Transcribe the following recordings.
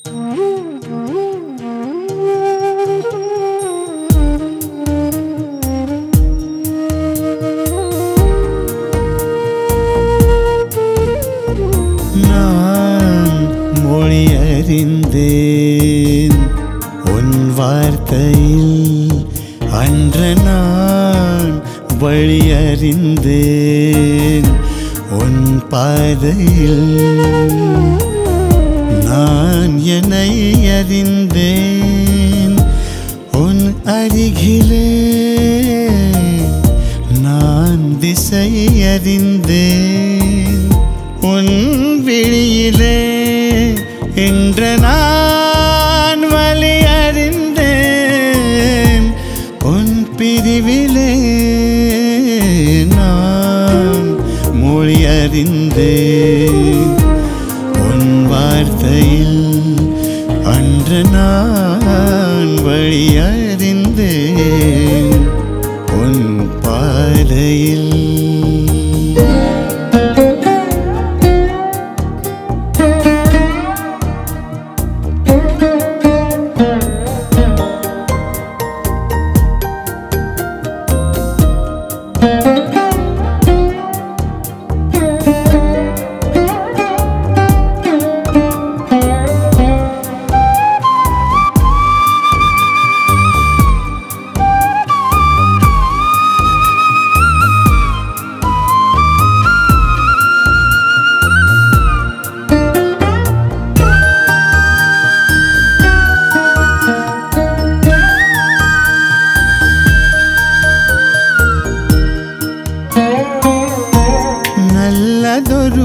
நான் மொழி அறிந்தேன் உன் வார்த்தையில், அன்று நான் வழி அறிந்தேன் உன் பாதையில். நான் என்னை அறிந்தேன் உன் அருகிலே, நான் திசை அறிந்தேன் உன் விழியிலே. இன்று நான் வழி அறிந்தேன் உன் பிரிவிலே. நான் மொழி அறிந்தேன் உன் வார்த்தையில், அன்று நான் வழி அறிந்தேன் உன் பாதையில். நல்லதொரு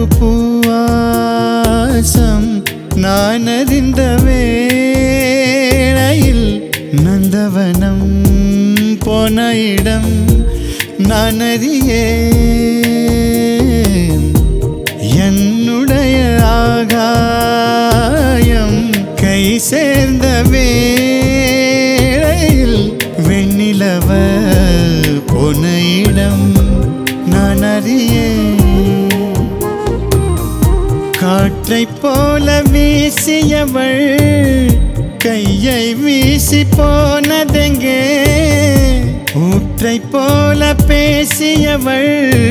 பூவாசம் நான் அறிந்த வேளையில், நந்தவனம் போன இடம் நான் அறியேன். என்னுடைய ஆகாயம் கை சேர்ந்த வேளையில், வெண்ணிலவ போன இடம் நான் அறியேன். காற்றைப் போல வீசியவள் கையை வீசி போனதெங்கே? ஊற்றைப் போல பேசியவள்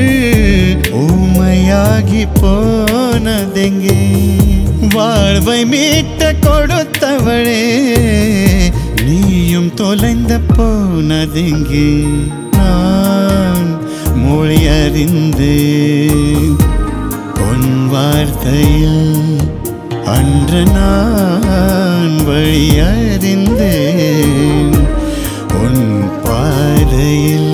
ஊமையாகி போனதெங்கே? வாழ்வை மீட்ட கொடுத்தவளே, நீயும் தொலைந்த போனதெங்கே? நான் மொழி அறிந்தேன் உன் வார்த்தையில், அன்று நான் வழி அறிந்தேன் உன் பாதையில்.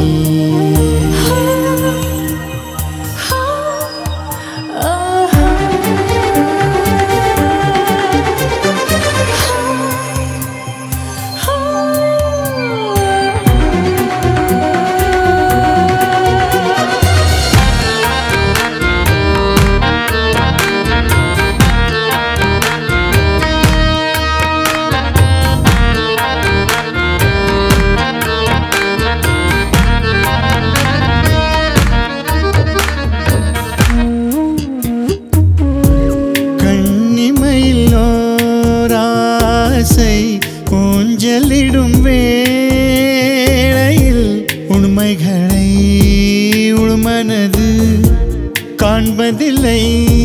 ஊஞ்சலிடும் வேளையில் உண்மைகளை உள்மனது காண்பதில்லை.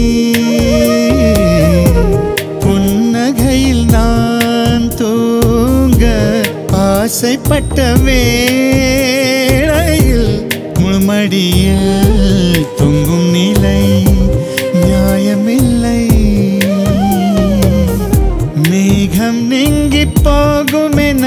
புன்னகையில் நான் தூங்க ஆசைப்பட்ட வேளையில், முழுமடியில் தூங்கும் நிலை நியாயமில்லை. மேகம் நீங்கி போகுமென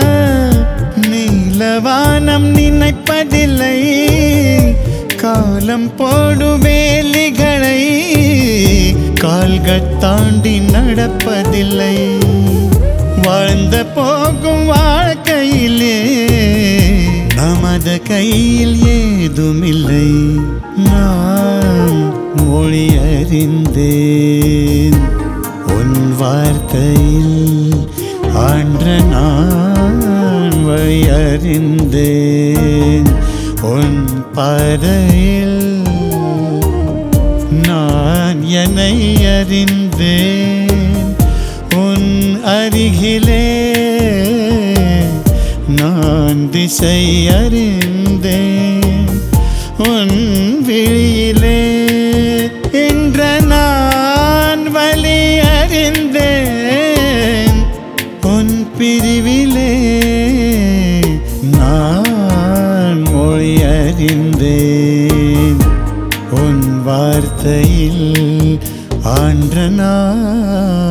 நீலவானம் நினைப்பதில்லை. காலம் போடும் வேலிகளை கால்கள் தாண்டி நடப்பதில்லை. வாழ்ந்த போகும் வாழ்க்கையிலே நமது கையில் ஏதுமில்லை. நான் மொழி அறிந்தேன் உன் வார்த்தையில், அன்று நான் வழி அறிந்தேன் உன் பாதையில். நான் என்னை அறிந்தேன் உன் அருகிலே நான் திசை அறிந்தேன் உன் விழியிலே என்ற நான் வழி அறிந்தேன் உன் பிரிவிலே நான் மொழி அறிந்தேன் உன் வார்த்தையில் ஆன்ற நான்